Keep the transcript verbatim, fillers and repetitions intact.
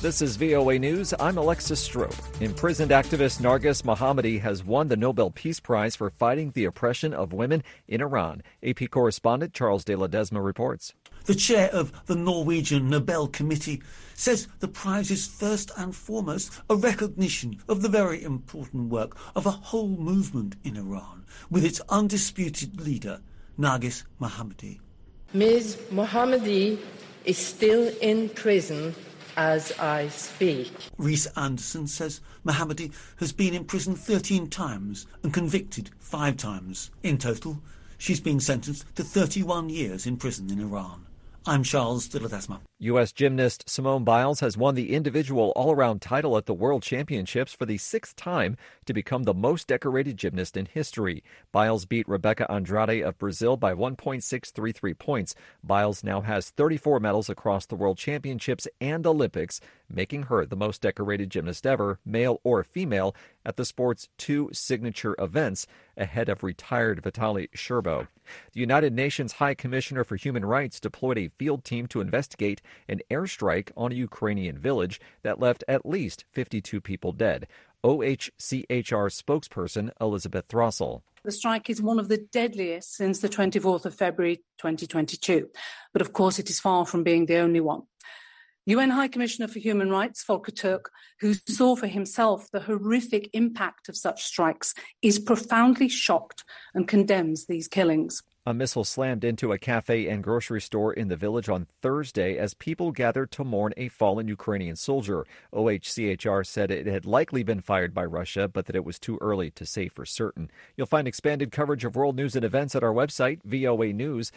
This is V O A News. I'm Alexis Strope. Imprisoned activist Narges Mohammadi has won the Nobel Peace Prize for fighting the oppression of women in Iran. A P correspondent Charles de Ledesma reports. The chair of the Norwegian Nobel Committee says the prize is first and foremost a recognition of the very important work of a whole movement in Iran, with its undisputed leader, Narges Mohammadi. Miz Mohammadi is still in prison as I speak. Rhys Anderson says Mohammadi has been in prison thirteen times and convicted five times. In total, she's been sentenced to thirty-one years in prison in Iran. I'm Charles de Ledesma. U S gymnast Simone Biles has won the individual all-around title at the World Championships for the sixth time to become the most decorated gymnast in history. Biles beat Rebecca Andrade of Brazil by one point six three three points. Biles now has thirty-four medals across the World Championships and Olympics, making her the most decorated gymnast ever, male or female, at the sport's two signature events, ahead of retired Vitaly Sherbo. The United Nations High Commissioner for Human Rights deployed a field team to investigate an airstrike on a Ukrainian village that left at least fifty-two people dead. O H C H R spokesperson Elizabeth Throssell. The strike is one of the deadliest since the twenty-fourth of February twenty twenty-two, but of course it is far from being the only one. U N High Commissioner for Human Rights, Volker Turk, who saw for himself the horrific impact of such strikes, is profoundly shocked and condemns these killings. A missile slammed into a cafe and grocery store in the village on Thursday as people gathered to mourn a fallen Ukrainian soldier. O H C H R said it had likely been fired by Russia, but that it was too early to say for certain. You'll find expanded coverage of world news and events at our website, V O A News.